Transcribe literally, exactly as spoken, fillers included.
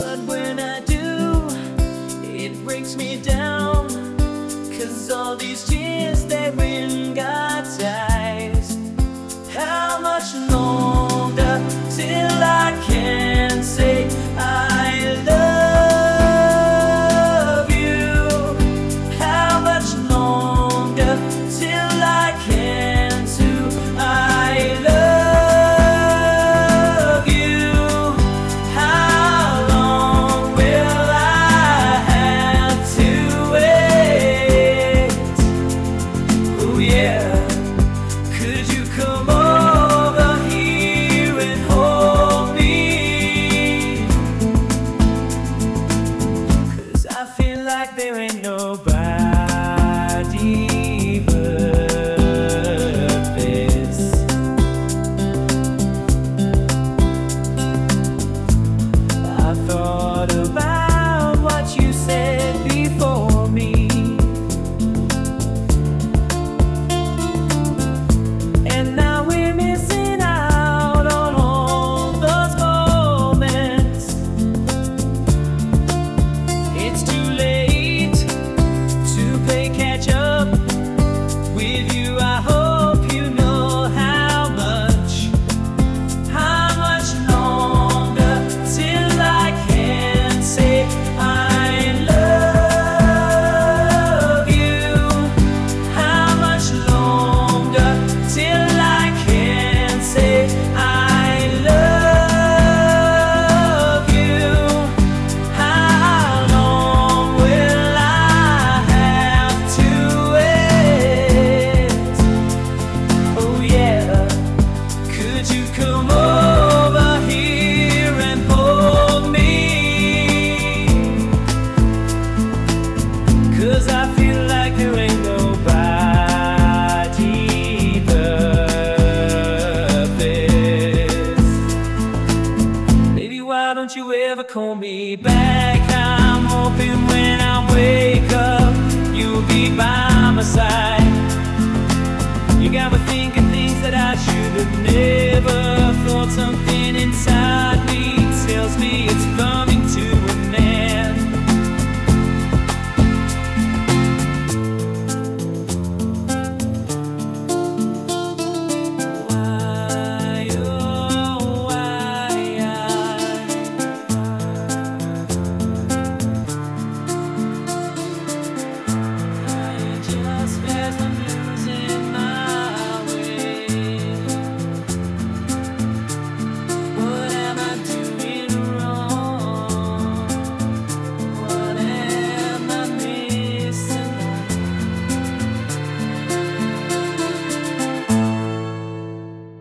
But when I do, it breaks me down, 'cause all these tears, they ring ties. How much longer till I can say I love you? How much longer till I can to I love you? How long will I have to wait? Oh yeah, could you come over here and hold me? 'Cause I feel like there ain't nobody but this. I thought about what you said before me, and now we're missing out on all those moments. It's too late to play catch up with you. I hope you know how much, how much longer till I can say I love you. How much longer till I can say I love you? How long will I have to wait? Oh yeah, could you come over here and hold me? 'Cause I feel like there ain't nobody but this. Baby, why don't you ever call me back? I'm hoping when I wake up, you'll be by my side. You got me thinking things that I should have never